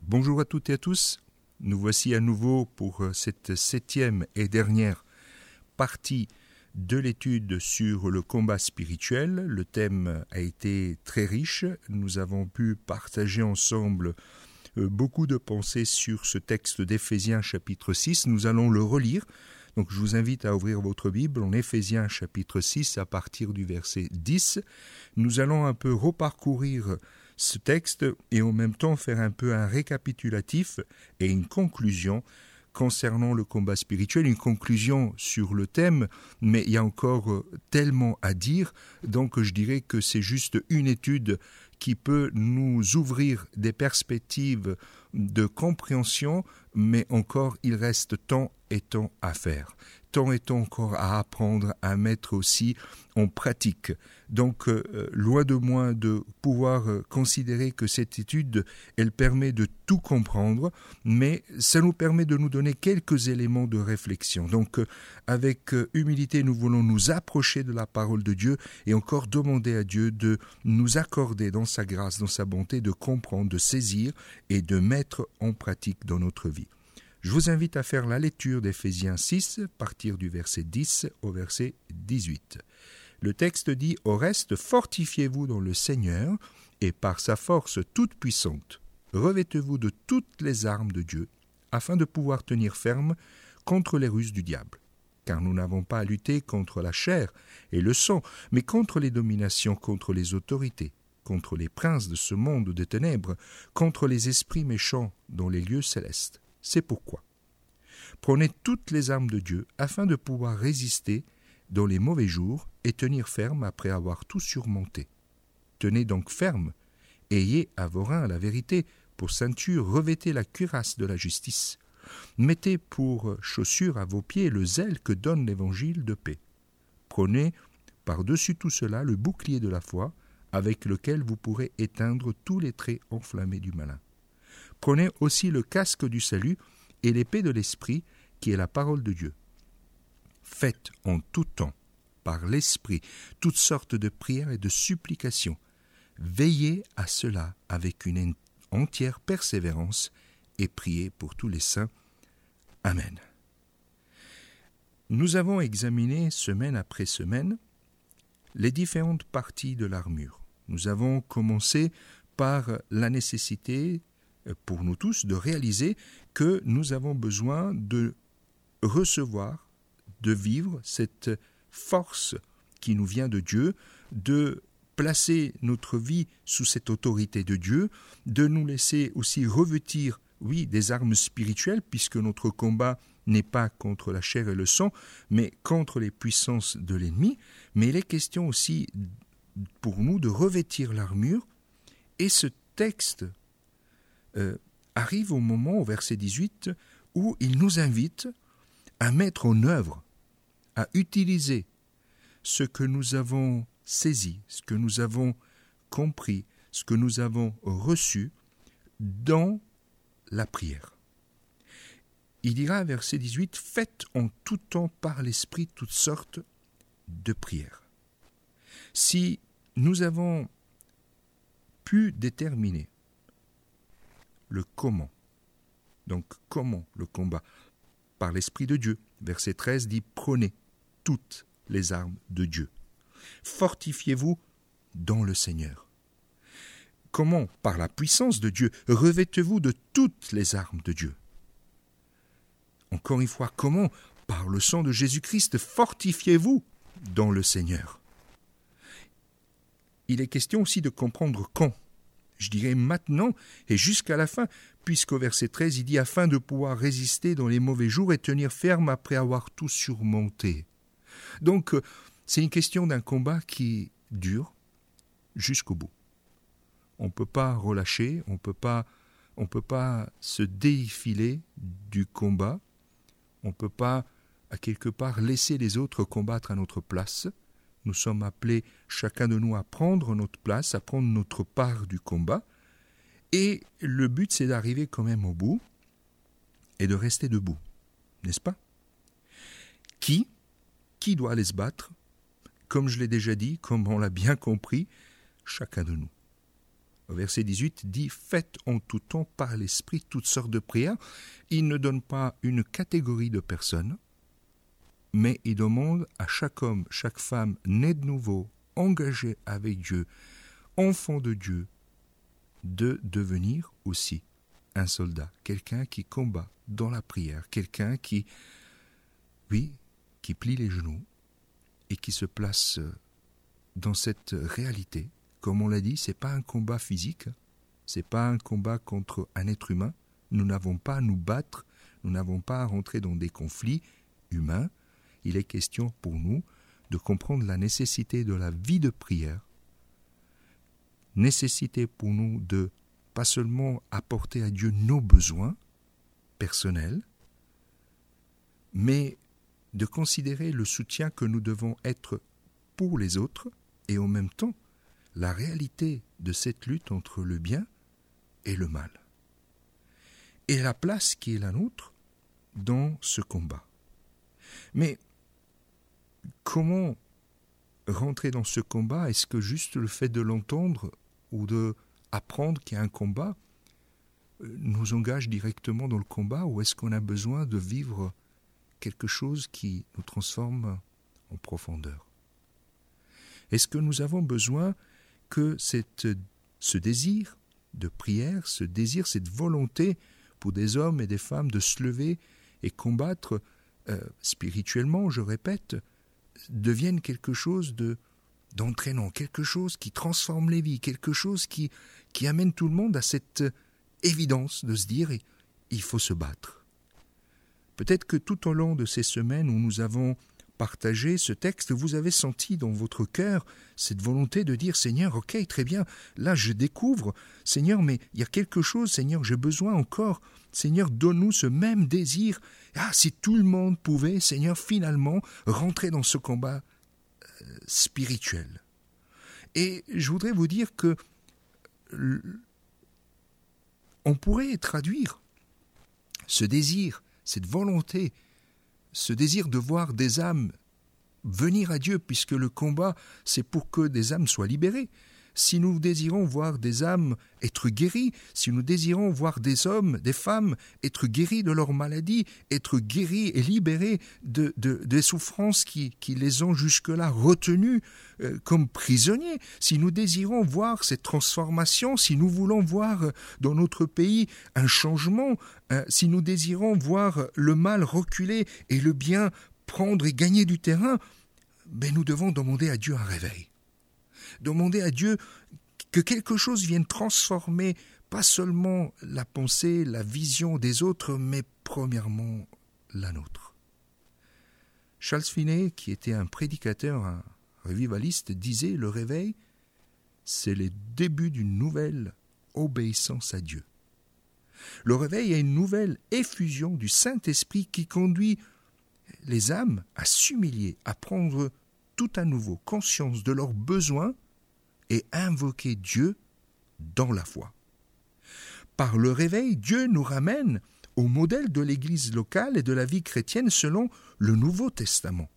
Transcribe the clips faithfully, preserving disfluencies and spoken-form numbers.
Bonjour à toutes et à tous, nous voici à nouveau pour cette septième et dernière partie de l'étude sur le combat spirituel. Le thème a été très riche, nous avons pu partager ensemble beaucoup de pensées sur ce texte d'Éphésiens chapitre six, nous allons le relire. Donc je vous invite à ouvrir votre Bible en Éphésiens chapitre six à partir du verset dix. Nous allons un peu reparcourir ce texte et en même temps faire un peu un récapitulatif et une conclusion concernant le combat spirituel, une conclusion sur le thème, mais il y a encore tellement à dire, donc je dirais que c'est juste une étude qui peut nous ouvrir des perspectives de compréhension, mais encore il reste tant et tant à faire. Tant et tant encore à apprendre, à mettre aussi en pratique. Donc, euh, loin de moi de pouvoir euh, considérer que cette étude, elle permet de tout comprendre, mais ça nous permet de nous donner quelques éléments de réflexion. Donc, euh, avec euh, humilité, nous voulons nous approcher de la parole de Dieu et encore demander à Dieu de nous accorder dans sa grâce, dans sa bonté, de comprendre, de saisir et de mettre en pratique dans notre vie. Je vous invite à faire la lecture d'Éphésiens six, à partir du verset dix au verset dix-huit. Le texte dit « Au reste, fortifiez-vous dans le Seigneur, et par sa force toute puissante, revêtez-vous de toutes les armes de Dieu, afin de pouvoir tenir ferme contre les ruses du diable. Car nous n'avons pas à lutter contre la chair et le sang, mais contre les dominations, contre les autorités, contre les princes de ce monde de ténèbres, contre les esprits méchants dans les lieux célestes. C'est pourquoi prenez toutes les armes de Dieu afin de pouvoir résister dans les mauvais jours et tenir ferme après avoir tout surmonté. Tenez donc ferme, ayez à vos reins la vérité, pour ceinture revêtez la cuirasse de la justice. Mettez pour chaussure à vos pieds le zèle que donne l'évangile de paix. Prenez par-dessus tout cela le bouclier de la foi, avec lequel vous pourrez éteindre tous les traits enflammés du malin. Prenez aussi le casque du salut et l'épée de l'esprit, qui est la parole de Dieu. Faites en tout temps, par l'esprit, toutes sortes de prières et de supplications. Veillez à cela avec une entière persévérance et priez pour tous les saints. Amen. Nous avons examiné semaine après semaine les différentes parties de l'armure. Nous avons commencé par la nécessité pour nous tous de réaliser que nous avons besoin de recevoir, de vivre cette force qui nous vient de Dieu, de placer notre vie sous cette autorité de Dieu, de nous laisser aussi revêtir, oui, des armes spirituelles, puisque notre combat n'est pas contre la chair et le sang, mais contre les puissances de l'ennemi. Mais il est question aussi pour nous de revêtir l'armure, et ce texte Euh, arrive au moment, au verset dix-huit, où il nous invite à mettre en œuvre, à utiliser ce que nous avons saisi, ce que nous avons compris, ce que nous avons reçu dans la prière. Il dira, verset dix-huit, « Faites en tout temps par l'Esprit toutes sortes de prières. » Si nous avons pu déterminer le comment. Donc, comment le combat? Par l'Esprit de Dieu. Verset treize dit « Prenez toutes les armes de Dieu. Fortifiez-vous dans le Seigneur. » Comment? Par la puissance de Dieu. Revêtez-vous de toutes les armes de Dieu. Encore une fois, comment? Par le sang de Jésus-Christ. Fortifiez-vous dans le Seigneur. Il est question aussi de comprendre quand. Je dirais maintenant et jusqu'à la fin, puisqu'au verset treize, il dit « afin de pouvoir résister dans les mauvais jours et tenir ferme après avoir tout surmonté ». Donc, c'est une question d'un combat qui dure jusqu'au bout. On ne peut pas relâcher, on peut pas, on peut pas se défiler du combat, on ne peut pas, à quelque part, laisser les autres combattre à notre place. Nous sommes appelés, chacun de nous, à prendre notre place, à prendre notre part du combat. Et le but, c'est d'arriver quand même au bout et de rester debout, n'est-ce pas? Qui Qui doit aller se battre? Comme je l'ai déjà dit, comme on l'a bien compris, chacun de nous. au verset dix-huit, dit « Faites en tout temps par l'Esprit toutes sortes de prières ». Il ne donne pas une catégorie de personnes, mais il demande à chaque homme, chaque femme, né de nouveau, engagé avec Dieu, enfant de Dieu, de devenir aussi un soldat, quelqu'un qui combat dans la prière, quelqu'un qui, oui, qui plie les genoux et qui se place dans cette réalité. Comme on l'a dit, ce n'est pas un combat physique, ce n'est pas un combat contre un être humain. Nous n'avons pas à nous battre, nous n'avons pas à rentrer dans des conflits humains. Il est question pour nous de comprendre la nécessité de la vie de prière, nécessité pour nous de pas seulement apporter à Dieu nos besoins personnels, mais de considérer le soutien que nous devons être pour les autres et en même temps la réalité de cette lutte entre le bien et le mal. Et la place qui est la nôtre dans ce combat. Mais comment rentrer dans ce combat? Est-ce que juste le fait de l'entendre ou de apprendre qu'il y a un combat nous engage directement dans le combat, ou est-ce qu'on a besoin de vivre quelque chose qui nous transforme en profondeur? Est-ce que nous avons besoin que cette, ce désir de prière, ce désir, cette volonté pour des hommes et des femmes de se lever et combattre euh, spirituellement, je répète, devienne quelque chose de, d'entraînant, quelque chose qui transforme les vies, quelque chose qui, qui amène tout le monde à cette évidence de se dire « il faut se battre ». Peut-être que tout au long de ces semaines où nous avons partagé ce texte, vous avez senti dans votre cœur cette volonté de dire « Seigneur, ok, très bien, là je découvre, Seigneur, mais il y a quelque chose, Seigneur, j'ai besoin encore, Seigneur, donne-nous ce même désir. Ah, si tout le monde pouvait, Seigneur, finalement, rentrer dans ce combat euh, spirituel. » Et je voudrais vous dire que on pourrait traduire ce désir, cette volonté, ce désir de voir des âmes venir à Dieu, puisque le combat, c'est pour que des âmes soient libérées. Si nous désirons voir des âmes être guéries, si nous désirons voir des hommes, des femmes être guéris de leurs maladies, être guéris et libérés de, de, des souffrances qui, qui les ont jusque-là retenus euh, comme prisonniers, si nous désirons voir cette transformation, si nous voulons voir euh, dans notre pays un changement, euh, si nous désirons voir le mal reculer et le bien prendre et gagner du terrain, ben nous devons demander à Dieu un réveil. Demander à Dieu que quelque chose vienne transformer pas seulement la pensée, la vision des autres, mais premièrement la nôtre. Charles Finney, qui était un prédicateur, un revivaliste, disait « Le réveil, c'est le début d'une nouvelle obéissance à Dieu. Le réveil est une nouvelle effusion du Saint-Esprit qui conduit les âmes à s'humilier, à prendre tout à nouveau conscience de leurs besoins et invoquer Dieu dans la foi. Par le réveil, Dieu nous ramène au modèle de l'Église locale et de la vie chrétienne selon le Nouveau Testament.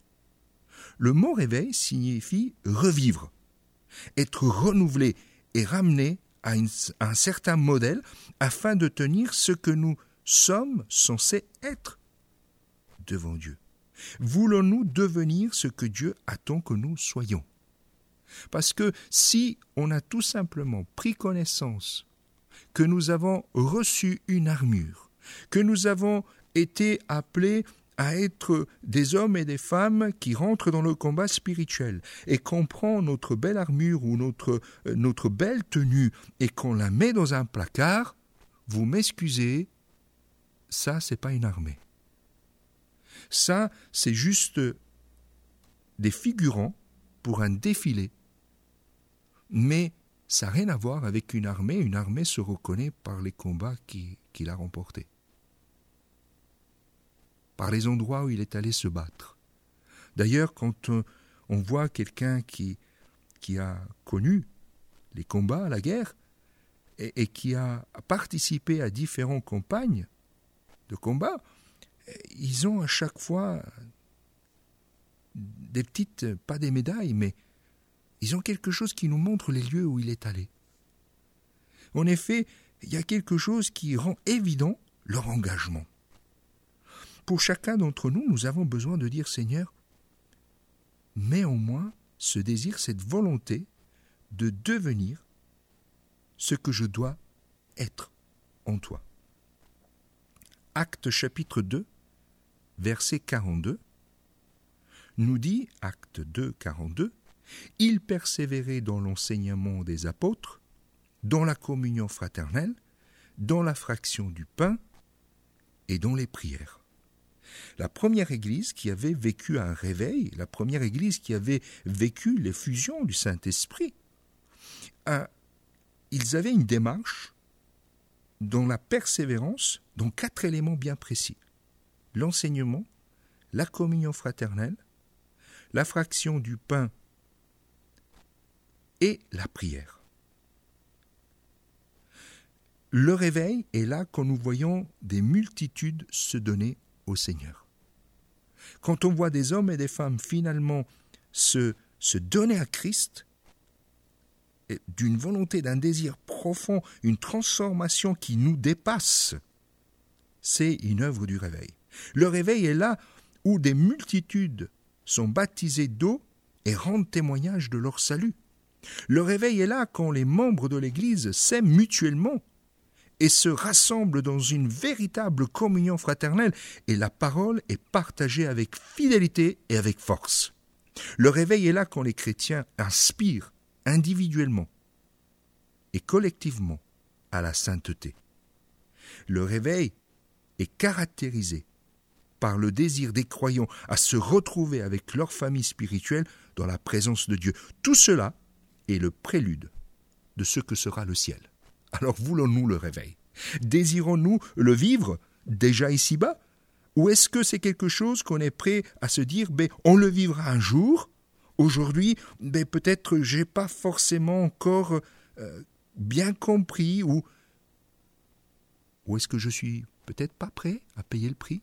Le mot réveil signifie revivre, être renouvelé et ramené à, une, à un certain modèle afin de tenir ce que nous sommes censés être devant Dieu. Voulons-nous devenir ce que Dieu attend que nous soyons? Parce que si on a tout simplement pris connaissance que nous avons reçu une armure, que nous avons été appelés à être des hommes et des femmes qui rentrent dans le combat spirituel et qu'on prend notre belle armure ou notre, euh, notre belle tenue et qu'on la met dans un placard, vous m'excusez, ça c'est pas une armée. Ça, c'est juste des figurants pour un défilé. Mais ça n'a rien à voir avec une armée. Une armée se reconnaît par les combats qu'il qui a remportés, par les endroits où il est allé se battre. D'ailleurs, quand on voit quelqu'un qui, qui a connu les combats, la guerre, et, et qui a participé à différentes campagnes de combat, ils ont à chaque fois des petites, pas des médailles, mais ils ont quelque chose qui nous montre les lieux où il est allé. En effet, il y a quelque chose qui rend évident leur engagement. Pour chacun d'entre nous, nous avons besoin de dire « Seigneur, mets en moi ce désir, cette volonté de devenir ce que je dois être en toi. » Actes chapitre deux, verset quarante-deux, nous dit, Actes deux, quarante-deux, « Ils persévéraient dans l'enseignement des apôtres, dans la communion fraternelle, dans la fraction du pain et dans les prières. » La première Église qui avait vécu un réveil, la première Église qui avait vécu l'effusion du Saint-Esprit, a, ils avaient une démarche dans la persévérance, dans quatre éléments bien précis. L'enseignement, la communion fraternelle, la fraction du pain et la prière. Le réveil est là quand nous voyons des multitudes se donner au Seigneur. Quand on voit des hommes et des femmes finalement se, se donner à Christ, d'une volonté, d'un désir profond, une transformation qui nous dépasse, c'est une œuvre du réveil. Le réveil est là où des multitudes sont baptisées d'eau et rendent témoignage de leur salut. Le réveil est là quand les membres de l'Église s'aiment mutuellement et se rassemblent dans une véritable communion fraternelle et la parole est partagée avec fidélité et avec force. Le réveil est là quand les chrétiens inspirent individuellement et collectivement à la sainteté. Le réveil est caractérisé par le désir des croyants à se retrouver avec leur famille spirituelle dans la présence de Dieu. Tout cela est le prélude de ce que sera le ciel. Alors voulons-nous le réveil? Désirons-nous le vivre déjà ici-bas? Ou est-ce que c'est quelque chose qu'on est prêt à se dire ben, on le vivra un jour? Aujourd'hui, ben, peut-être j'ai pas forcément encore euh, bien compris ou, ou est-ce que je suis peut-être pas prêt à payer le prix?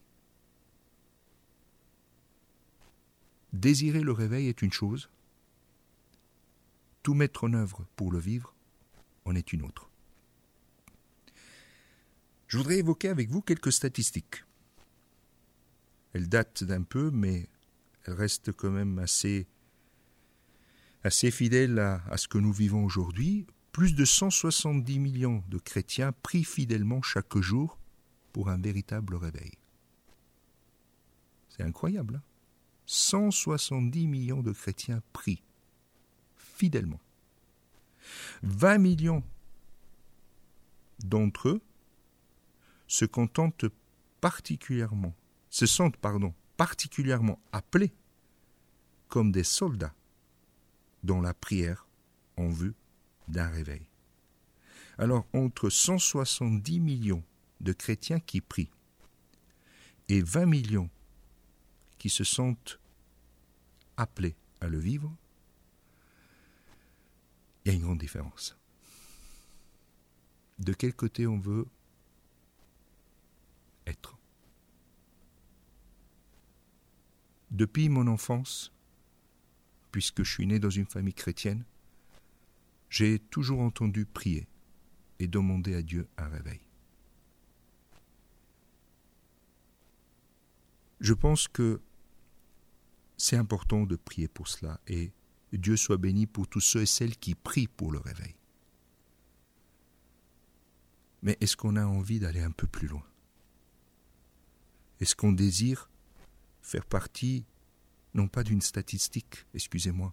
Désirer le réveil est une chose, tout mettre en œuvre pour le vivre en est une autre. Je voudrais évoquer avec vous quelques statistiques. Elles datent d'un peu, mais elles restent quand même assez, assez fidèles à, à ce que nous vivons aujourd'hui. Plus de cent soixante-dix millions de chrétiens prient fidèlement chaque jour pour un véritable réveil. C'est incroyable, hein? cent soixante-dix millions de chrétiens prient fidèlement. vingt millions d'entre eux se contentent particulièrement, se sentent pardon, particulièrement appelés comme des soldats dans la prière en vue d'un réveil. Alors, entre cent soixante-dix millions de chrétiens qui prient et vingt millions qui se sentent appelés à le vivre, il y a une grande différence. De quel côté on veut être? Depuis mon enfance, puisque je suis né dans une famille chrétienne, j'ai toujours entendu prier et demander à Dieu un réveil. Je pense que c'est important de prier pour cela et Dieu soit béni pour tous ceux et celles qui prient pour le réveil. Mais est-ce qu'on a envie d'aller un peu plus loin? Est-ce qu'on désire faire partie, non pas d'une statistique, excusez-moi,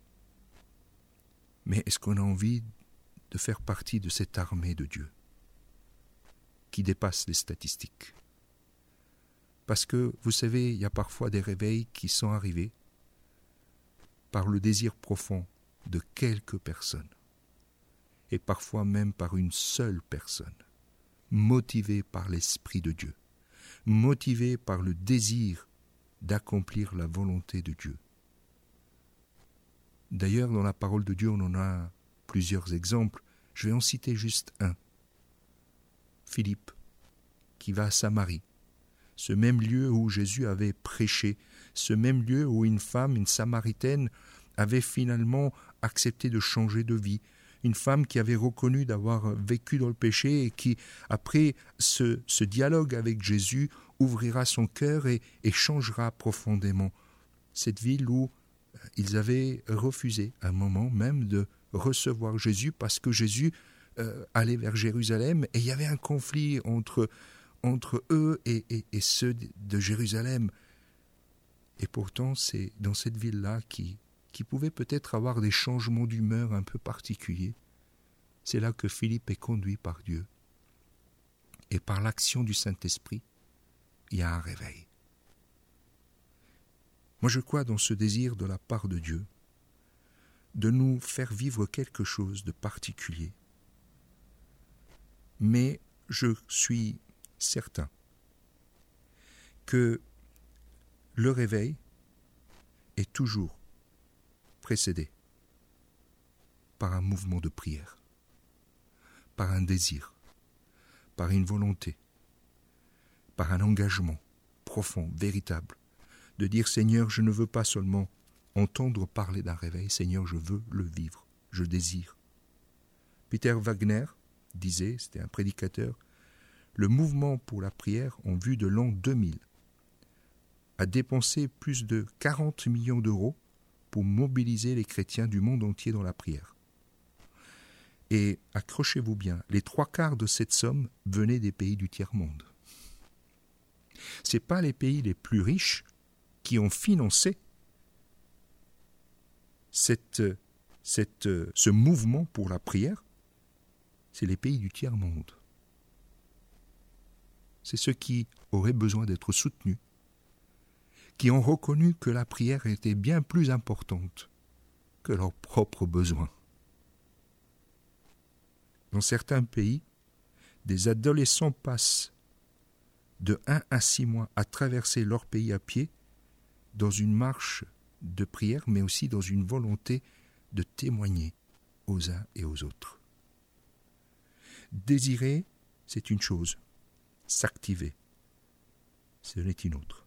mais est-ce qu'on a envie de faire partie de cette armée de Dieu qui dépasse les statistiques? Parce que, vous savez, il y a parfois des réveils qui sont arrivés par le désir profond de quelques personnes, et parfois même par une seule personne, motivée par l'Esprit de Dieu, motivée par le désir d'accomplir la volonté de Dieu. D'ailleurs, dans la parole de Dieu, on en a plusieurs exemples. Je vais en citer juste un. Philippe, qui va à Samarie, ce même lieu où Jésus avait prêché, ce même lieu où une femme, une Samaritaine, avait finalement accepté de changer de vie, une femme qui avait reconnu d'avoir vécu dans le péché et qui, après ce, ce dialogue avec Jésus, ouvrira son cœur et, et changera profondément cette ville où ils avaient refusé à un moment même de recevoir Jésus parce que Jésus euh, allait vers Jérusalem et il y avait un conflit entre, entre eux et, et, et ceux de Jérusalem. Et pourtant, c'est dans cette ville-là qui, qui pouvait peut-être avoir des changements d'humeur un peu particuliers. C'est là que Philippe est conduit par Dieu. Et par l'action du Saint-Esprit, il y a un réveil. Moi, je crois dans ce désir de la part de Dieu de nous faire vivre quelque chose de particulier. Mais je suis certain que le réveil est toujours précédé par un mouvement de prière, par un désir, par une volonté, par un engagement profond, véritable, de dire « Seigneur, je ne veux pas seulement entendre parler d'un réveil, Seigneur, je veux le vivre, je désire. » Peter Wagner disait, c'était un prédicateur, « Le mouvement pour la prière en vue de l'an deux mille a dépensé plus de quarante millions d'euros pour mobiliser les chrétiens du monde entier dans la prière. Et accrochez-vous bien, les trois quarts de cette somme venaient des pays du tiers-monde. Ce n'est pas les pays les plus riches qui ont financé cette, cette, ce mouvement pour la prière, c'est les pays du tiers-monde. C'est ceux qui auraient besoin d'être soutenus, qui ont reconnu que la prière était bien plus importante que leurs propres besoins. Dans certains pays, des adolescents passent de un à six mois à traverser leur pays à pied dans une marche de prière, mais aussi dans une volonté de témoigner aux uns et aux autres. Désirer, c'est une chose. S'activer, ce n'est une autre.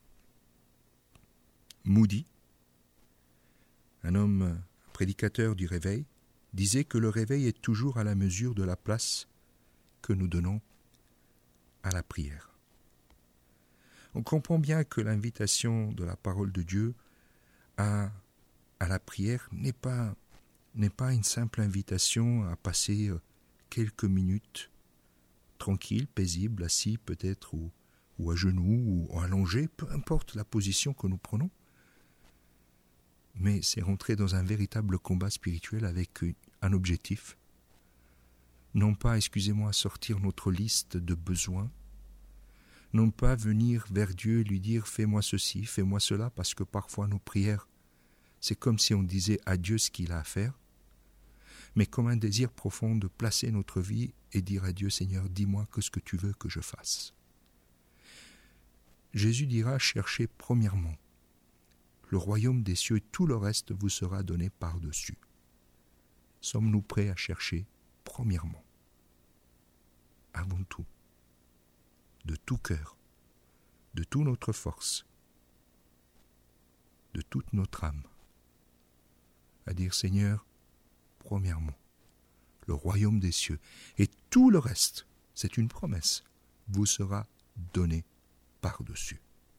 Moody, un homme, un prédicateur du réveil, disait que le réveil est toujours à la mesure de la place que nous donnons à la prière. On comprend bien que l'invitation de la parole de Dieu à, à la prière n'est pas, n'est pas une simple invitation à passer quelques minutes tranquilles, paisibles, assis peut-être, ou, ou à genoux, ou allongés, peu importe la position que nous prenons. Mais c'est rentrer dans un véritable combat spirituel avec un objectif. Non pas, excusez-moi, sortir notre liste de besoins, non pas venir vers Dieu et lui dire « fais-moi ceci, fais-moi cela », parce que parfois nos prières, c'est comme si on disait à Dieu ce qu'il a à faire, mais comme un désir profond de placer notre vie et dire à Dieu « Seigneur, dis-moi que ce que tu veux que je fasse ». Jésus dira « cherchez premièrement le royaume des cieux et tout le reste vous sera donné par-dessus ». Sommes-nous prêts à chercher premièrement, avant tout, de tout cœur, de toute notre force, de toute notre âme, à dire Seigneur, premièrement, le royaume des cieux et tout le reste, c'est une promesse, vous sera donné par-dessus.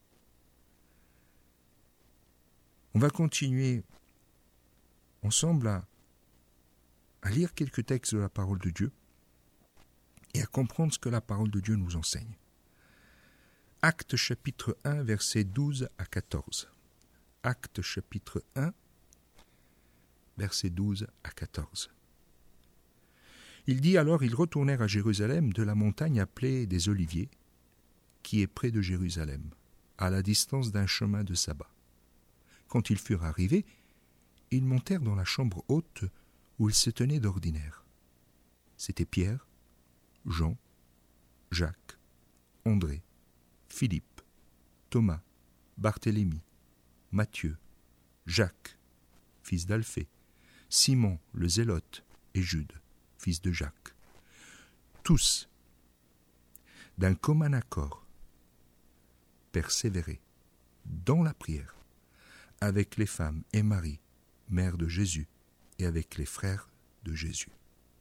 On va continuer ensemble à, à lire quelques textes de la parole de Dieu et à comprendre ce que la parole de Dieu nous enseigne. Actes chapitre un, versets douze à quatorze. Actes chapitre un, versets douze à quatorze. Il dit alors, ils retournèrent à Jérusalem de la montagne appelée des Oliviers, qui est près de Jérusalem, à la distance d'un chemin de sabbat. Quand ils furent arrivés, ils montèrent dans la chambre haute où ils se tenaient d'ordinaire. C'étaient Pierre, Jean, Jacques, André, Philippe, Thomas, Barthélemy, Matthieu, Jacques, fils d'Alphée, Simon le Zélote et Jude, fils de Jacques. Tous, d'un commun accord, persévéraient dans la prière avec les femmes et Marie, mère de Jésus, et avec les frères de Jésus.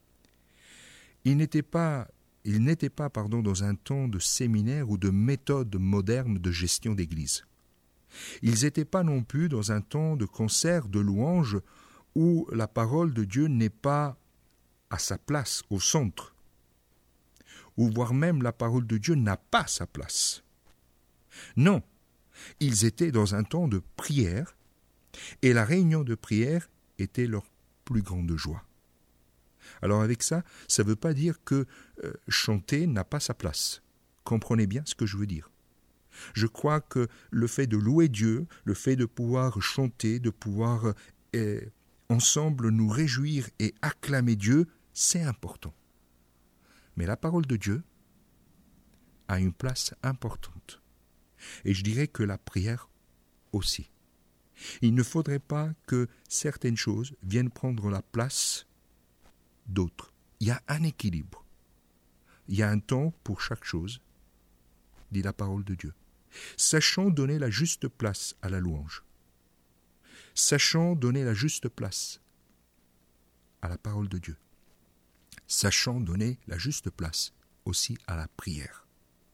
Ils n'étaient pas, ils n'étaient pas pardon, dans un temps de séminaire ou de méthode moderne de gestion d'église. Ils n'étaient pas non plus dans un temps de concert, de louange, où la parole de Dieu n'est pas à sa place, au centre, ou voire même la parole de Dieu n'a pas sa place. Non, ils étaient dans un temps de prière, et la réunion de prière était leur plus grande joie. Alors avec ça, ça ne veut pas dire que euh, chanter n'a pas sa place. Comprenez bien ce que je veux dire. Je crois que le fait de louer Dieu, le fait de pouvoir chanter, de pouvoir euh, ensemble nous réjouir et acclamer Dieu, c'est important. Mais la parole de Dieu a une place importante. Et je dirais que la prière aussi. Il ne faudrait pas que certaines choses viennent prendre la place d'autres. Il y a un équilibre. Il y a un temps pour chaque chose, dit la parole de Dieu. Sachant donner la juste place à la louange. Sachant donner la juste place à la parole de Dieu. Sachant donner la juste place aussi à la prière.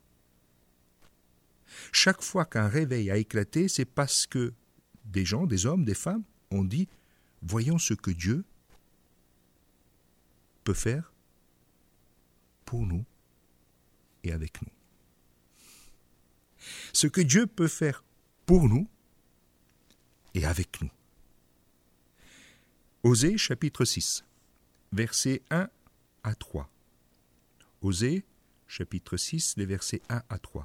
Chaque fois qu'un réveil a éclaté, c'est parce que des gens, des hommes, des femmes ont dit « Voyons ce que Dieu peut faire pour nous et avec nous. » Ce que Dieu peut faire pour nous et avec nous. Osée chapitre six, versets un à trois. Osée chapitre six, les versets un à trois.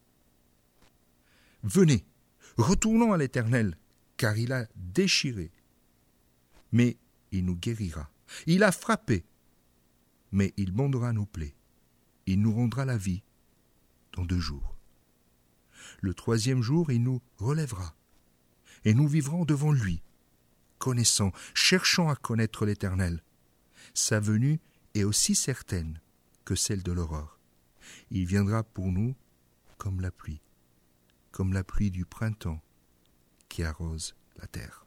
Venez, retournons à l'Éternel, car il a déchiré, mais il nous guérira. Il a frappé, mais il bandera nos plaies. Il nous rendra la vie dans deux jours. Le troisième jour, il nous relèvera, et nous vivrons devant lui, connaissant, cherchant à connaître l'Éternel. Sa venue est aussi certaine que celle de l'aurore. Il viendra pour nous comme la pluie, comme la pluie du printemps qui arrose la terre.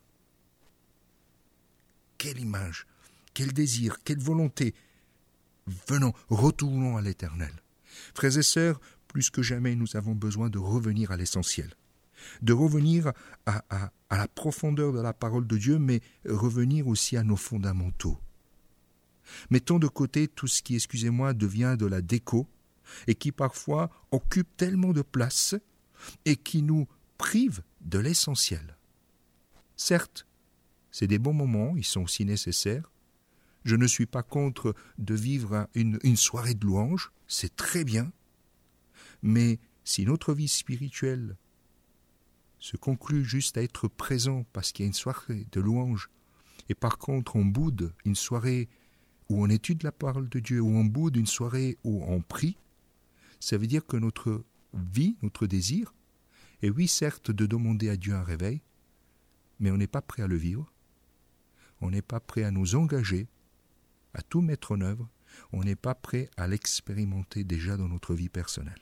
Quelle image, quel désir, quelle volonté. Venons, retournons à l'Éternel. Frères et sœurs, plus que jamais, nous avons besoin de revenir à l'essentiel, de revenir à, à, à la profondeur de la parole de Dieu, mais revenir aussi à nos fondamentaux. Mettons de côté tout ce qui, excusez-moi, devient de la déco et qui parfois occupe tellement de place et qui nous prive de l'essentiel. Certes, c'est des bons moments, ils sont aussi nécessaires. Je ne suis pas contre de vivre une, une soirée de louange, c'est très bien. Mais si notre vie spirituelle se conclut juste à être présent parce qu'il y a une soirée de louange, et par contre on boude une soirée où on étudie la parole de Dieu, où on boude une soirée où on prie, ça veut dire que notre vie, notre désir, est oui certes de demander à Dieu un réveil, mais on n'est pas prêt à le vivre, on n'est pas prêt à nous engager, à tout mettre en œuvre, on n'est pas prêt à l'expérimenter déjà dans notre vie personnelle.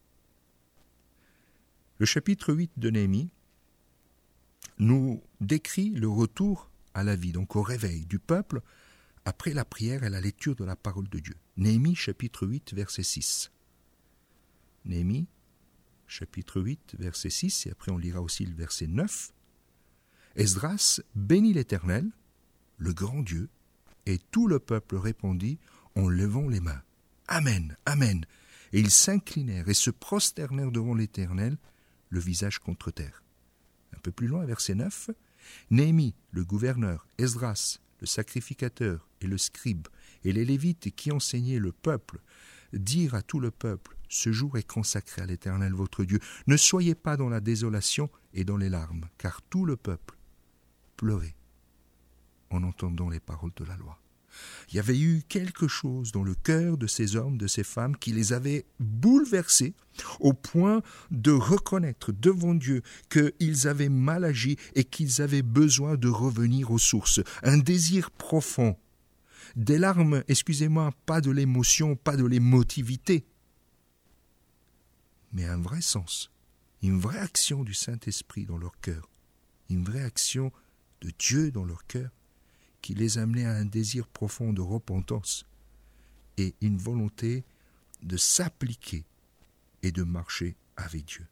Le chapitre huit de Néhémie nous décrit le retour à la vie, donc au réveil du peuple, après la prière et la lecture de la parole de Dieu. Néhémie chapitre huit, verset six. Néhémie chapitre huit, verset six, et après on lira aussi le verset neuf. Esdras bénit l'Éternel, le grand Dieu, et tout le peuple répondit en levant les mains. Amen, Amen. Et ils s'inclinèrent et se prosternèrent devant l'Éternel, le visage contre terre. Un peu plus loin, verset neuf, Néhémie, le gouverneur, Esdras, le sacrificateur et le scribe, et les Lévites qui enseignaient le peuple, dirent à tout le peuple, ce jour est consacré à l'Éternel votre Dieu. Ne soyez pas dans la désolation et dans les larmes, car tout le peuple pleurait en entendant les paroles de la loi. Il y avait eu quelque chose dans le cœur de ces hommes, de ces femmes, qui les avait bouleversés au point de reconnaître devant Dieu qu'ils avaient mal agi et qu'ils avaient besoin de revenir aux sources. Un désir profond. Des larmes, excusez-moi, pas de l'émotion, pas de l'émotivité, mais un vrai sens, une vraie action du Saint-Esprit dans leur cœur, une vraie action de Dieu dans leur cœur, qui les amenait à un désir profond de repentance et une volonté de s'appliquer et de marcher avec Dieu.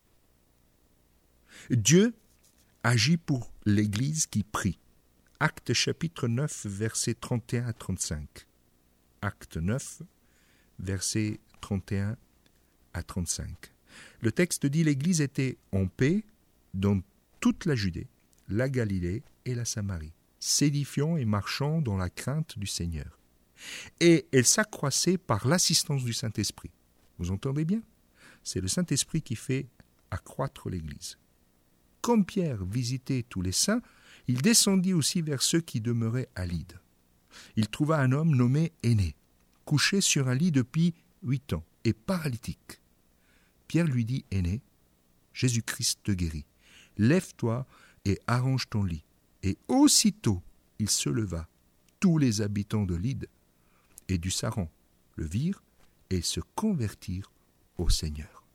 Dieu agit pour l'Église qui prie. Actes chapitre neuf, versets trente et un à trente-cinq. Acte neuf, versets trente et un à trente-cinq. Le texte dit « L'Église était en paix dans toute la Judée, la Galilée et la Samarie, s'édifiant et marchant dans la crainte du Seigneur. Et elle s'accroissait par l'assistance du Saint-Esprit. » Vous entendez bien ? C'est le Saint-Esprit qui fait accroître l'Église. Comme Pierre visitait tous les saints, il descendit aussi vers ceux qui demeuraient à Lyde. Il trouva un homme nommé Énée, couché sur un lit depuis huit ans et paralytique. Pierre lui dit « Énée, Jésus-Christ te guérit. Lève-toi et arrange ton lit. » Et aussitôt, il se leva. Tous les habitants de Lyde et du Saron le virent et se convertirent au Seigneur.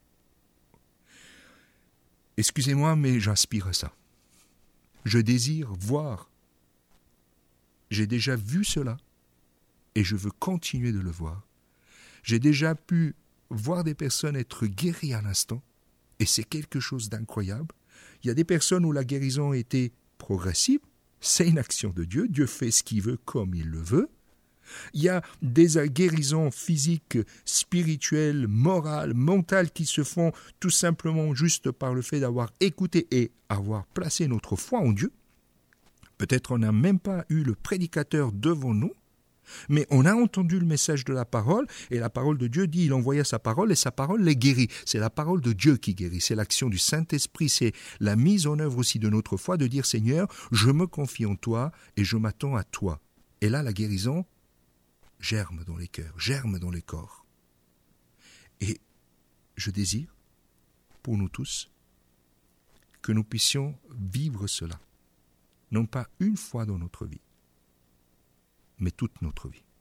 Excusez-moi, mais j'aspire à ça. Je désire voir. J'ai déjà vu cela et je veux continuer de le voir. J'ai déjà pu voir des personnes être guéries à l'instant et c'est quelque chose d'incroyable. Il y a des personnes où la guérison était progressive, c'est une action de Dieu, Dieu fait ce qu'il veut comme il le veut. Il y a des guérisons physiques, spirituelles, morales, mentales qui se font tout simplement juste par le fait d'avoir écouté et avoir placé notre foi en Dieu. Peut-être on n'a même pas eu le prédicateur devant nous, mais on a entendu le message de la parole et la parole de Dieu dit il envoya sa parole et sa parole les guérit. C'est la parole de Dieu qui guérit, c'est l'action du Saint-Esprit, c'est la mise en œuvre aussi de notre foi de dire Seigneur, je me confie en toi et je m'attends à toi. Et là la guérison germe dans les cœurs, germe dans les corps. Et je désire, pour nous tous, que nous puissions vivre cela, non pas une fois dans notre vie, mais toute notre vie.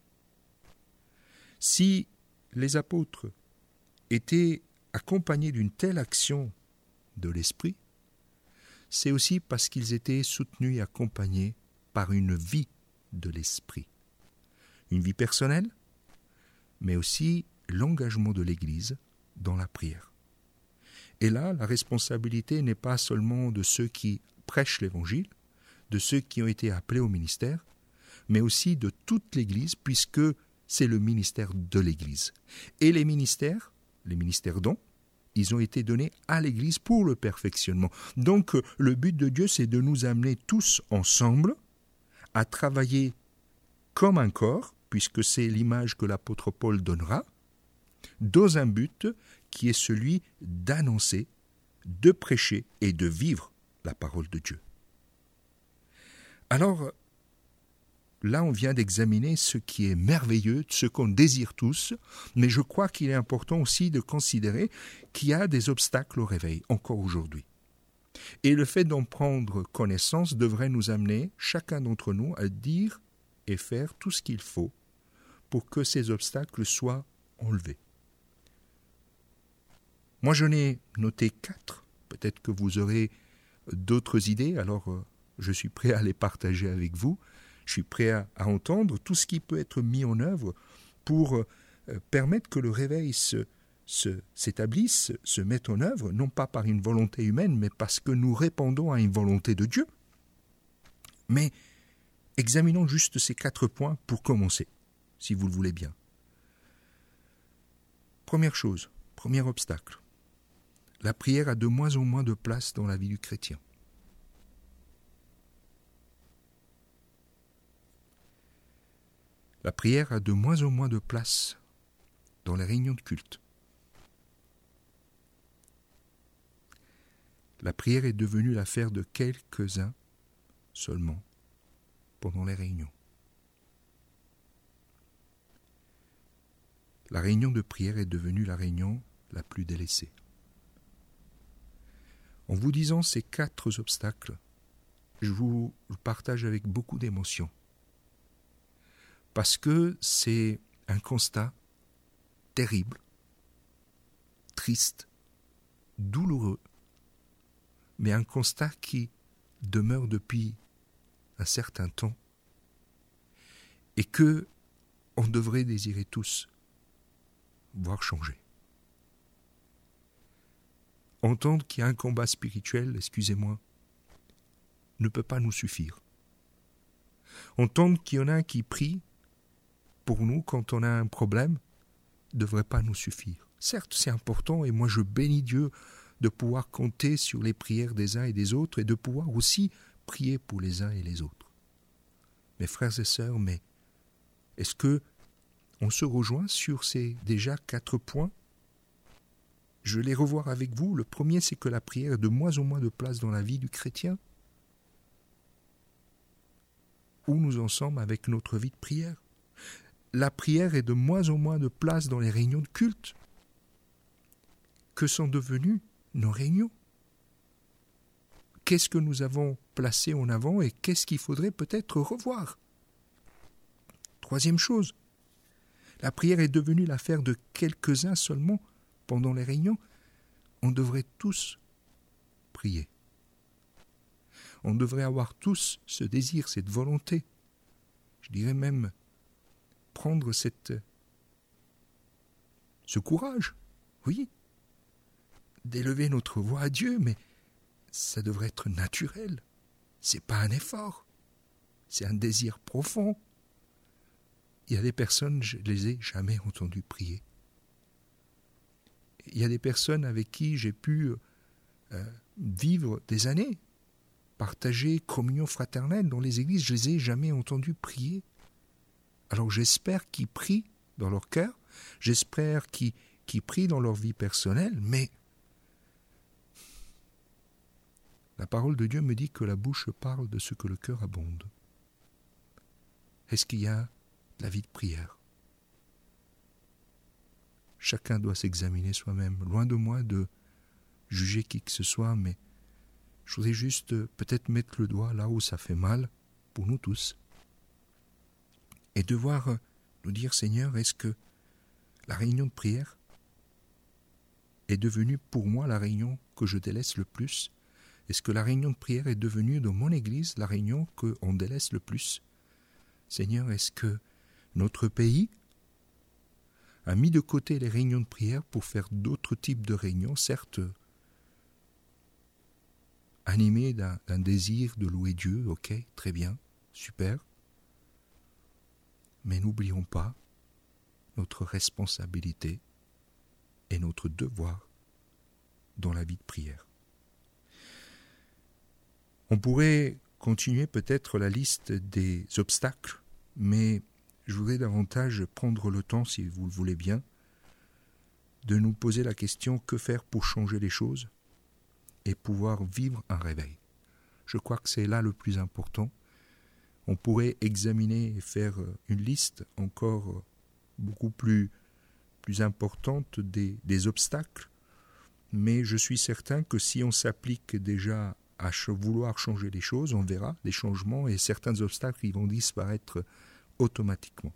Si les apôtres étaient accompagnés d'une telle action de l'Esprit, c'est aussi parce qu'ils étaient soutenus et accompagnés par une vie de l'Esprit. Une vie personnelle, mais aussi l'engagement de l'Église dans la prière. Et là, la responsabilité n'est pas seulement de ceux qui prêchent l'Évangile, de ceux qui ont été appelés au ministère, mais aussi de toute l'Église, puisque c'est le ministère de l'Église. Et les ministères, les ministères dons, ils ont été donnés à l'Église pour le perfectionnement. Donc, le but de Dieu, c'est de nous amener tous ensemble à travailler comme un corps, puisque c'est l'image que l'apôtre Paul donnera, dans un but qui est celui d'annoncer, de prêcher et de vivre la parole de Dieu. Alors, là, on vient d'examiner ce qui est merveilleux, ce qu'on désire tous, mais je crois qu'il est important aussi de considérer qu'il y a des obstacles au réveil, encore aujourd'hui. Et le fait d'en prendre connaissance devrait nous amener, chacun d'entre nous, à dire et faire tout ce qu'il faut pour que ces obstacles soient enlevés. Moi, j'en ai noté quatre. Peut-être que vous aurez d'autres idées, alors euh, je suis prêt à les partager avec vous. Je suis prêt à, à entendre tout ce qui peut être mis en œuvre pour euh, permettre que le réveil se, se, s'établisse, se mette en œuvre, non pas par une volonté humaine, mais parce que nous répondons à une volonté de Dieu. Mais examinons juste ces quatre points pour commencer, si vous le voulez bien. Première chose, premier obstacle. La prière a de moins en moins de place dans la vie du chrétien. La prière a de moins en moins de place dans les réunions de culte. La prière est devenue l'affaire de quelques-uns seulement pendant les réunions. La réunion de prière est devenue la réunion la plus délaissée. En vous disant ces quatre obstacles, je vous partage avec beaucoup d'émotion. Parce que c'est un constat terrible, triste, douloureux, mais un constat qui demeure depuis un certain temps et que on devrait désirer tous voir changer. Entendre qu'il y a un combat spirituel, excusez-moi, ne peut pas nous suffire. Entendre qu'il y en a qui prient pour nous quand on a un problème ne devrait pas nous suffire. Certes, c'est important et moi je bénis Dieu de pouvoir compter sur les prières des uns et des autres et de pouvoir aussi prier pour les uns et les autres. Mes frères et sœurs, mais est-ce que on se rejoint sur ces déjà quatre points? Je vais les revoir avec vous. Le premier, c'est que la prière a de moins en moins de place dans la vie du chrétien. Où nous en sommes avec notre vie de prière? La prière est de moins en moins de place dans les réunions de culte. Que sont devenues nos réunions? Qu'est-ce que nous avons placé en avant et qu'est-ce qu'il faudrait peut-être revoir? Troisième chose, la prière est devenue l'affaire de quelques-uns seulement pendant les réunions. On devrait tous prier. On devrait avoir tous ce désir, cette volonté. Je dirais même prendre cette, ce courage, oui, d'élever notre voix à Dieu, mais ça devrait être naturel. C'est pas un effort, c'est un désir profond. Il y a des personnes, je les ai jamais entendues prier. Il y a des personnes avec qui j'ai pu euh, vivre des années, partager communion fraternelle dans les églises, je les ai jamais entendues prier. Alors j'espère qu'ils prient dans leur cœur, j'espère qu'ils, qu'ils prient dans leur vie personnelle, mais la parole de Dieu me dit que la bouche parle de ce que le cœur abonde. Est-ce qu'il y a la vie de prière? Chacun doit s'examiner soi-même. Loin de moi de juger qui que ce soit, mais je voudrais juste peut-être mettre le doigt là où ça fait mal, pour nous tous, et devoir nous dire, Seigneur, est-ce que la réunion de prière est devenue pour moi la réunion que je délaisse le plus? Est-ce que la réunion de prière est devenue dans mon église la réunion qu'on délaisse le plus? Seigneur, est-ce que notre pays a mis de côté les réunions de prière pour faire d'autres types de réunions, certes animées d'un, d'un désir de louer Dieu, ok, très bien, super. Mais n'oublions pas notre responsabilité et notre devoir dans la vie de prière. On pourrait continuer peut-être la liste des obstacles, mais je voudrais davantage prendre le temps, si vous le voulez bien, de nous poser la question que faire pour changer les choses et pouvoir vivre un réveil. Je crois que c'est là le plus important. On pourrait examiner et faire une liste encore beaucoup plus, plus importante des, des obstacles, mais je suis certain que si on s'applique déjà à vouloir changer les choses, on verra des changements et certains obstacles qui vont disparaître automatiquement.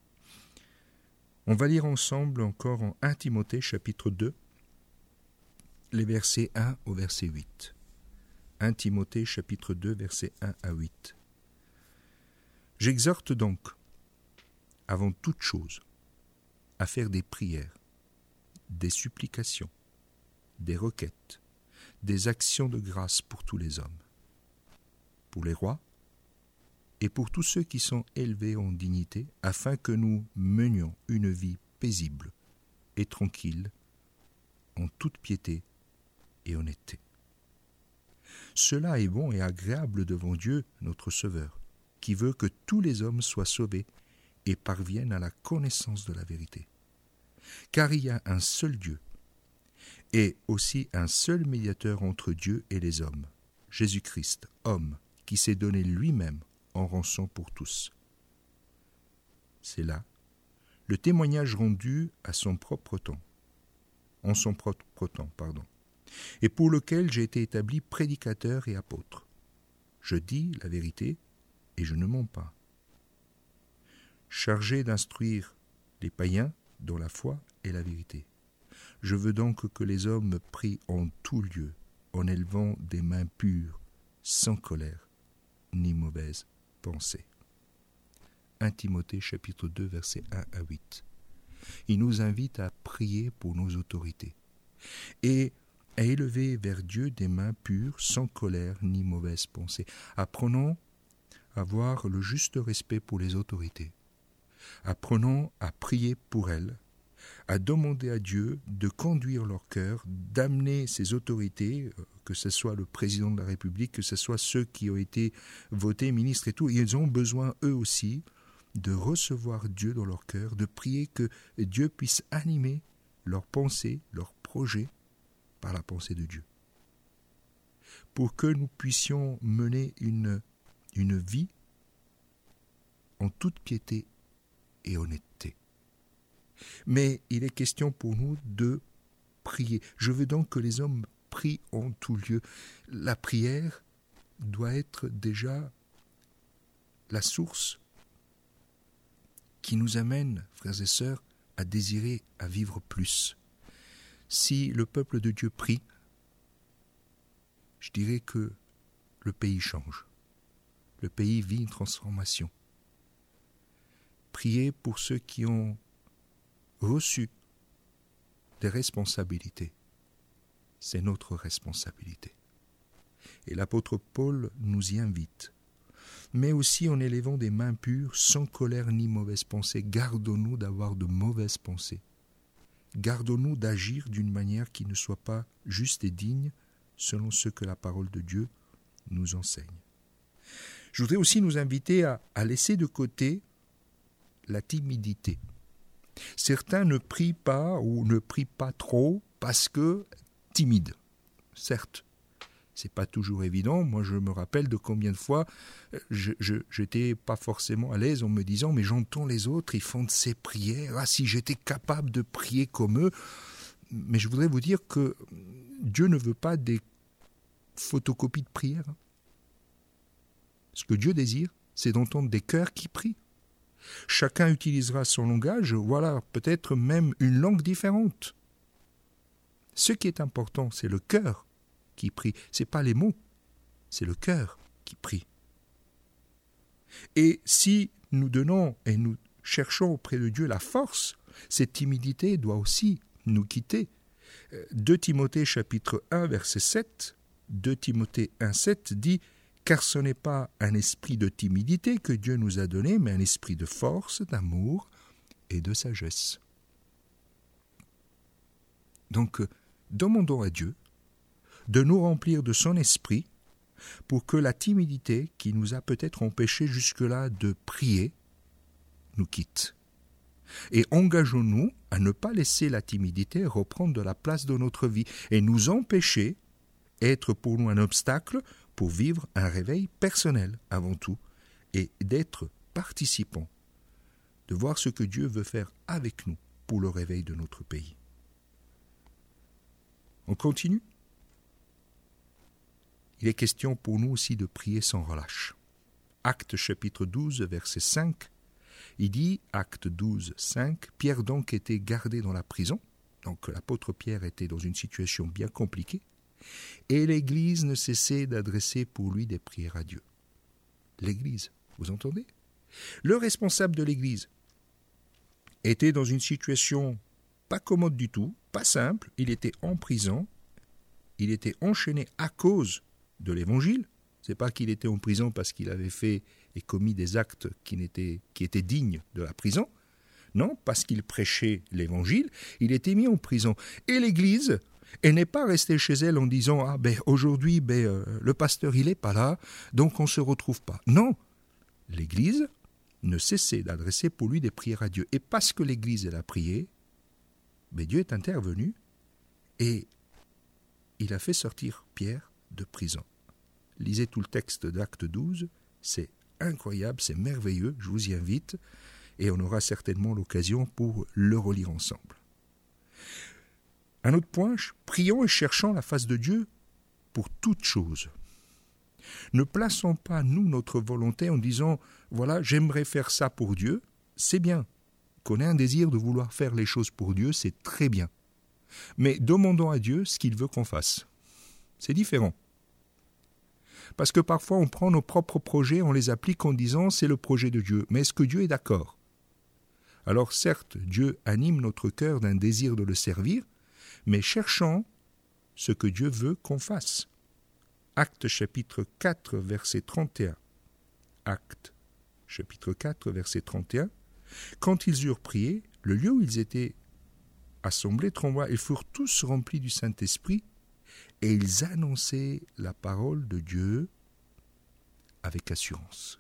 On va lire ensemble encore en premier Timothée chapitre deux, les versets un au verset huit. premier Timothée chapitre deux, versets un à huit. J'exhorte donc, avant toute chose, à faire des prières, des supplications, des requêtes, des actions de grâce pour tous les hommes, pour les rois et pour tous ceux qui sont élevés en dignité, afin que nous menions une vie paisible et tranquille, en toute piété et honnêteté. Cela est bon et agréable devant Dieu, notre Sauveur, qui veut que tous les hommes soient sauvés et parviennent à la connaissance de la vérité. Car il y a un seul Dieu, et aussi un seul médiateur entre Dieu et les hommes, Jésus-Christ, homme, qui s'est donné lui-même en rançon pour tous. C'est là le témoignage rendu à son propre temps, en son propre temps, pardon, et pour lequel j'ai été établi prédicateur et apôtre. Je dis la vérité et je ne mens pas. Chargé d'instruire les païens dans la foi et la vérité. Je veux donc que les hommes prient en tout lieu, en élevant des mains pures, sans colère, ni mauvaise pensée. premier Timothée chapitre deux, versets un à huit. Il nous invite à prier prier pour nos autorités et à élever vers Dieu des mains pures, sans colère ni mauvaise pensée. Apprenons à avoir le juste respect pour les autorités. Apprenons à prier pour elles, à demander à Dieu de conduire leur cœur, d'amener ces autorités, que ce soit le président de la République, que ce soit ceux qui ont été votés ministres et tout, ils ont besoin eux aussi de recevoir Dieu dans leur cœur, de prier que Dieu puisse animer leurs pensées, leurs projets par la pensée de Dieu. Pour que nous puissions mener une, une vie en toute piété et honnêteté. Mais il est question pour nous de prier. Je veux donc que les hommes prient en tout lieu. La prière doit être déjà la source qui nous amène, frères et sœurs, à désirer, à vivre plus. Si le peuple de Dieu prie, je dirais que le pays change. Le pays vit une transformation. Priez pour ceux qui ont reçu des responsabilités. C'est notre responsabilité. Et l'apôtre Paul nous y invite. Mais aussi en élevant des mains pures, sans colère ni mauvaise pensée. Gardons-nous d'avoir de mauvaises pensées. Gardons-nous d'agir d'une manière qui ne soit pas juste et digne, selon ce que la parole de Dieu nous enseigne. Je voudrais aussi nous inviter à, à laisser de côté la timidité. Certains ne prient pas ou ne prient pas trop parce que timides. Certes, c'est pas toujours évident. Moi, je me rappelle de combien de fois je, je j'étais pas forcément à l'aise en me disant mais j'entends les autres, ils font de ces prières. Ah, si j'étais capable de prier comme eux. Mais je voudrais vous dire que Dieu ne veut pas des photocopies de prières. Ce que Dieu désire, c'est d'entendre des cœurs qui prient. Chacun utilisera son langage, voilà, peut-être même une langue différente. Ce qui est important, c'est le cœur qui prie. Ce n'est pas les mots, c'est le cœur qui prie. Et si nous donnons et nous cherchons auprès de Dieu la force, cette timidité doit aussi nous quitter. deux Timothée chapitre un verset sept, deux Timothée un sept dit « Car ce n'est pas un esprit de timidité que Dieu nous a donné, mais un esprit de force, d'amour et de sagesse. » Donc, demandons à Dieu de nous remplir de son esprit pour que la timidité qui nous a peut-être empêchés jusque-là de prier nous quitte. Et engageons-nous à ne pas laisser la timidité reprendre de la place de notre vie et nous empêcher, être pour nous un obstacle pour vivre un réveil personnel avant tout et d'être participants, de voir ce que Dieu veut faire avec nous pour le réveil de notre pays. On continue ? Il est question pour nous aussi de prier sans relâche. Actes chapitre douze, verset cinq, il dit, Actes douze, cinq, Pierre donc était gardé dans la prison, donc l'apôtre Pierre était dans une situation bien compliquée, et l'Église ne cessait d'adresser pour lui des prières à Dieu. L'Église, vous entendez ? Le responsable de l'Église était dans une situation pas commode du tout, pas simple, il était en prison, il était enchaîné à cause de l'Évangile. C'est pas qu'il était en prison parce qu'il avait fait et commis des actes qui, n'étaient, qui étaient dignes de la prison. Non, parce qu'il prêchait l'Évangile, il était mis en prison. Et l'Église, elle n'est pas restée chez elle en disant « Ah ben aujourd'hui, ben, euh, le pasteur il n'est pas là, donc on ne se retrouve pas. » Non, l'Église ne cessait d'adresser pour lui des prières à Dieu. Et parce que l'Église elle a prié, ben Dieu est intervenu et il a fait sortir Pierre de prison. Lisez tout le texte d'Acte douze, c'est incroyable, c'est merveilleux, je vous y invite, et on aura certainement l'occasion pour le relire ensemble. Un autre point, prions et cherchons la face de Dieu pour toute chose. Ne plaçons pas, nous, notre volonté en disant « Voilà, j'aimerais faire ça pour Dieu », c'est bien. Qu'on ait un désir de vouloir faire les choses pour Dieu, c'est très bien. Mais demandons à Dieu ce qu'il veut qu'on fasse. C'est différent. Parce que parfois, on prend nos propres projets, on les applique en disant « c'est le projet de Dieu ». Mais est-ce que Dieu est d'accord ? Alors certes, Dieu anime notre cœur d'un désir de le servir, mais cherchons ce que Dieu veut qu'on fasse. Actes chapitre quatre, verset trente et un. Actes chapitre quatre, verset trente et un. Quand ils eurent prié, le lieu où ils étaient assemblés trembla, ils furent tous remplis du Saint-Esprit, et ils annonçaient la parole de Dieu avec assurance.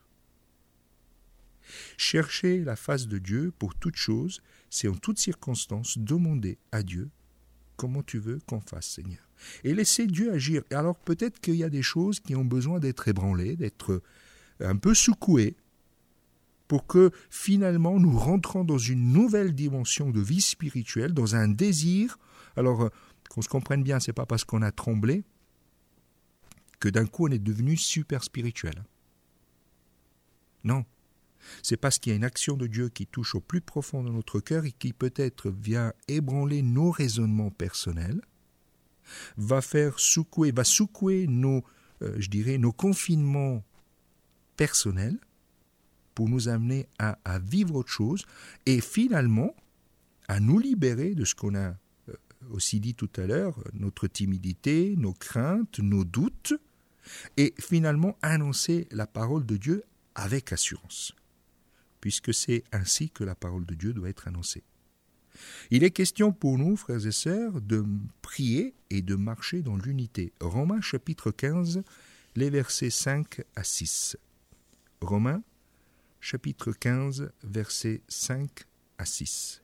Chercher la face de Dieu pour toute chose, c'est en toutes circonstances demander à Dieu comment tu veux qu'on fasse, Seigneur. Et laisser Dieu agir. Alors peut-être qu'il y a des choses qui ont besoin d'être ébranlées, d'être un peu secouées, pour que finalement nous rentrons dans une nouvelle dimension de vie spirituelle, dans un désir. Alors qu'on se comprenne bien, ce n'est pas parce qu'on a tremblé que d'un coup on est devenu super spirituel. Non. C'est parce qu'il y a une action de Dieu qui touche au plus profond de notre cœur et qui peut-être vient ébranler nos raisonnements personnels, va faire secouer, va secouer nos, euh, je dirais, nos confinements personnels pour nous amener à, à vivre autre chose et finalement à nous libérer de ce qu'on a euh, aussi dit tout à l'heure, notre timidité, nos craintes, nos doutes, et finalement annoncer la parole de Dieu avec assurance, puisque c'est ainsi que la parole de Dieu doit être annoncée. Il est question pour nous, frères et sœurs, de prier et de marcher dans l'unité. Romains chapitre quinze, les versets cinq à six. Romains chapitre quinze, versets cinq à six.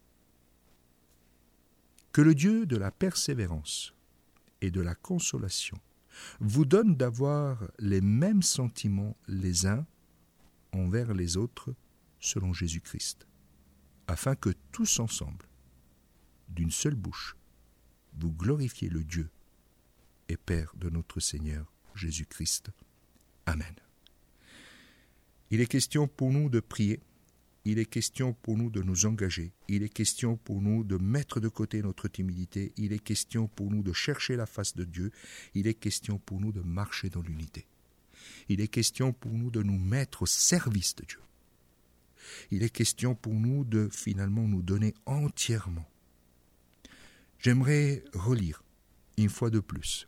Que le Dieu de la persévérance et de la consolation vous donne d'avoir les mêmes sentiments les uns envers les autres selon Jésus-Christ, afin que tous ensemble, d'une seule bouche, vous glorifiez le Dieu et Père de notre Seigneur Jésus-Christ. Amen. Il est question pour nous de prier, il est question pour nous de nous engager, il est question pour nous de mettre de côté notre timidité, il est question pour nous de chercher la face de Dieu, il est question pour nous de marcher dans l'unité. Il est question pour nous de nous mettre au service de Dieu. Il est question pour nous de finalement nous donner entièrement. J'aimerais relire une fois de plus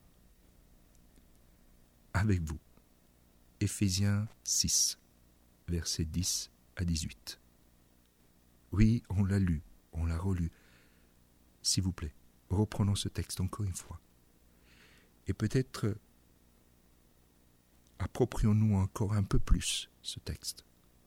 avec vous Éphésiens six, versets dix à dix-huit. Oui, on l'a lu, on l'a relu. S'il vous plaît, reprenons ce texte encore une fois. Et peut-être approprions-nous encore un peu plus ce texte.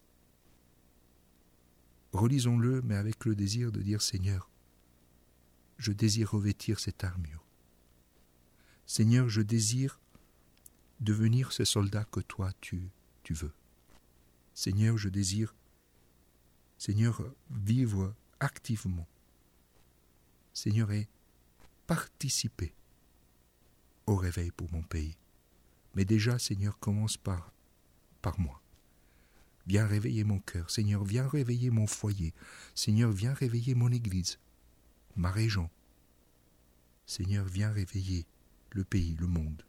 Relisons-le, mais avec le désir de dire « Seigneur, je désire revêtir cette armure. Seigneur, je désire devenir ce soldat que toi tu, tu veux. Seigneur, je désire, Seigneur, vivre activement. Seigneur, et participer au réveil pour mon pays. Mais déjà, Seigneur, commence par, par moi. Viens réveiller mon cœur. Seigneur, viens réveiller mon foyer. Seigneur, viens réveiller mon église, ma région. Seigneur, viens réveiller le pays, le monde.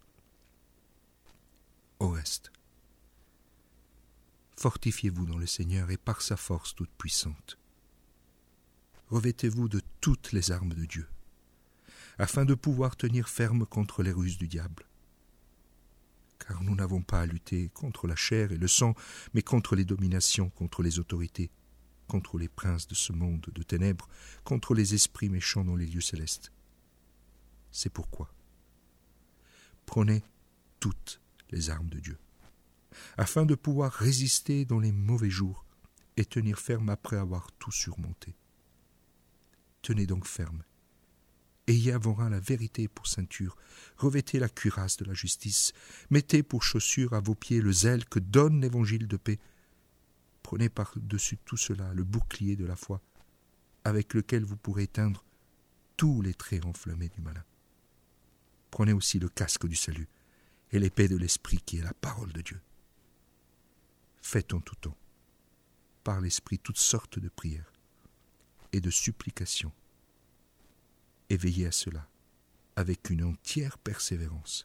Au reste, fortifiez-vous dans le Seigneur et par sa force toute puissante. Revêtez-vous de toutes les armes de Dieu, afin de pouvoir tenir ferme contre les ruses du diable. Car nous n'avons pas à lutter contre la chair et le sang, mais contre les dominations, contre les autorités, contre les princes de ce monde de ténèbres, contre les esprits méchants dans les lieux célestes. C'est pourquoi prenez toutes les armes de Dieu, afin de pouvoir résister dans les mauvais jours et tenir ferme après avoir tout surmonté. Tenez donc ferme. Ayez avant la vérité pour ceinture, revêtez la cuirasse de la justice, mettez pour chaussure à vos pieds le zèle que donne l'évangile de paix. Prenez par-dessus tout cela le bouclier de la foi, avec lequel vous pourrez éteindre tous les traits enflammés du malin. Prenez aussi le casque du salut et l'épée de l'esprit qui est la parole de Dieu. Faites en tout temps, par l'esprit, toutes sortes de prières et de supplications. Et veillez à cela avec une entière persévérance.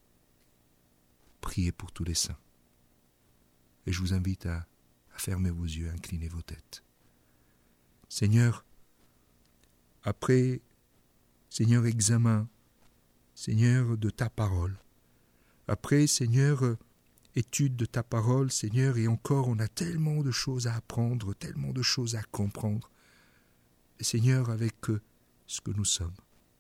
Priez pour tous les saints. Et je vous invite à, à fermer vos yeux, à incliner vos têtes. Seigneur, après, Seigneur, examen, Seigneur, de ta parole, après, Seigneur, étude de ta parole, Seigneur, et encore, on a tellement de choses à apprendre, tellement de choses à comprendre. Et Seigneur, avec ce que nous sommes,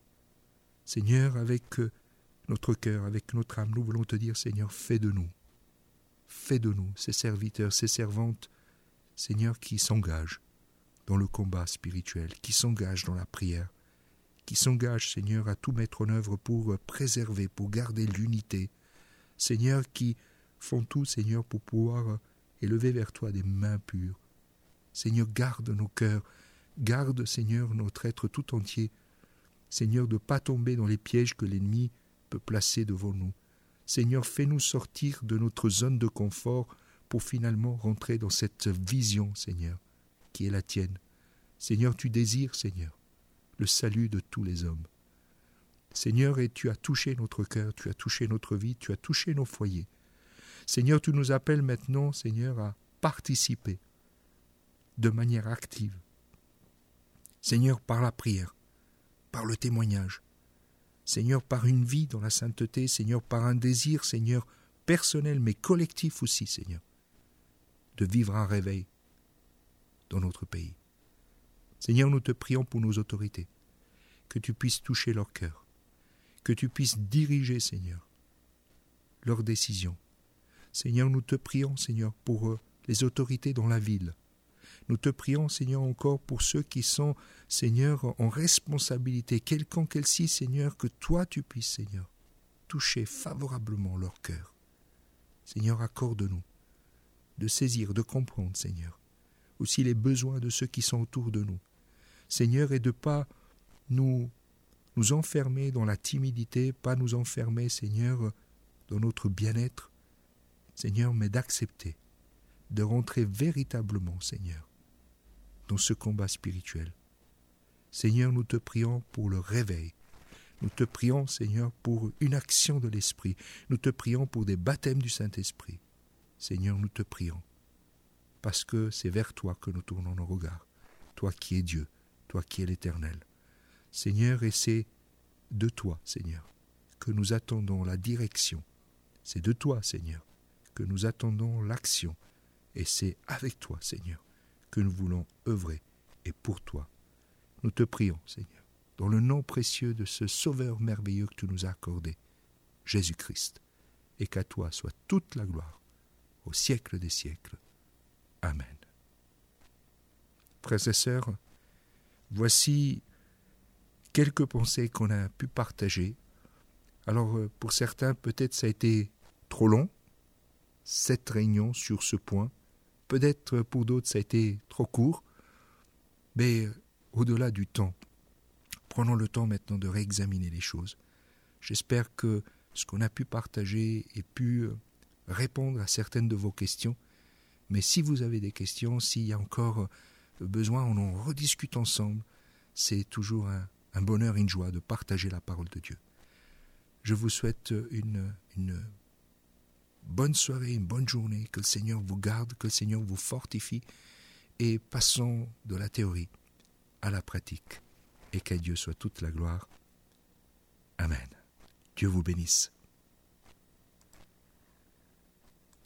Seigneur, avec notre cœur, avec notre âme, nous voulons te dire, Seigneur, fais de nous, fais de nous ces serviteurs, ces servantes, Seigneur, qui s'engagent dans le combat spirituel, qui s'engagent dans la prière, qui s'engagent, Seigneur, à tout mettre en œuvre pour préserver, pour garder l'unité. Seigneur, qui font tout, Seigneur, pour pouvoir élever vers toi des mains pures. Seigneur, garde nos cœurs, garde, Seigneur, notre être tout entier. Seigneur, de ne pas tomber dans les pièges que l'ennemi peut placer devant nous. Seigneur, fais-nous sortir de notre zone de confort pour finalement rentrer dans cette vision, Seigneur, qui est la tienne. Seigneur, tu désires, Seigneur, le salut de tous les hommes. Seigneur, et tu as touché notre cœur, tu as touché notre vie, tu as touché nos foyers. Seigneur, tu nous appelles maintenant, Seigneur, à participer de manière active. Seigneur, par la prière, par le témoignage. Seigneur, par une vie dans la sainteté, Seigneur, par un désir, Seigneur, personnel mais collectif aussi, Seigneur, de vivre un réveil dans notre pays. Seigneur, nous te prions pour nos autorités, que tu puisses toucher leur cœur, que tu puisses diriger, Seigneur, leurs décisions. Seigneur, nous te prions, Seigneur, pour euh, les autorités dans la ville. Nous te prions, Seigneur, encore pour ceux qui sont, Seigneur, en responsabilité, quelconque qu'elle-ci, Seigneur, que toi tu puisses, Seigneur, toucher favorablement leur cœur. Seigneur, accorde-nous de saisir, de comprendre, Seigneur, aussi les besoins de ceux qui sont autour de nous. Seigneur, et de ne pas nous, nous enfermer dans la timidité, pas nous enfermer, Seigneur, dans notre bien-être, Seigneur, mais d'accepter, de rentrer véritablement, Seigneur, dans ce combat spirituel. Seigneur, nous te prions pour le réveil. Nous te prions, Seigneur, pour une action de l'Esprit. Nous te prions pour des baptêmes du Saint-Esprit. Seigneur, nous te prions, parce que c'est vers toi que nous tournons nos regards. Toi qui es Dieu, toi qui es l'Éternel. Seigneur, et c'est de toi, Seigneur, que nous attendons la direction. C'est de toi, Seigneur, que nous attendons l'action. Et c'est avec toi, Seigneur, que nous voulons œuvrer. Et pour toi, nous te prions, Seigneur, dans le nom précieux de ce Sauveur merveilleux que tu nous as accordé, Jésus-Christ. Et qu'à toi soit toute la gloire, au siècle des siècles. Amen. Frères et sœurs, voici quelques pensées qu'on a pu partager. Alors, pour certains, peut-être ça a été trop long, cette réunion sur ce point. Peut-être pour d'autres, ça a été trop court. Mais au-delà du temps, prenons le temps maintenant de réexaminer les choses. J'espère que ce qu'on a pu partager ait pu répondre à certaines de vos questions. Mais si vous avez des questions, s'il y a encore besoin, on en rediscute ensemble. C'est toujours un, un bonheur et une joie de partager la parole de Dieu. Je vous souhaite une, une bonne soirée, une bonne journée. Que le Seigneur vous garde, que le Seigneur vous fortifie. Et passons de la théorie à la pratique. Et qu'à Dieu soit toute la gloire. Amen. Dieu vous bénisse.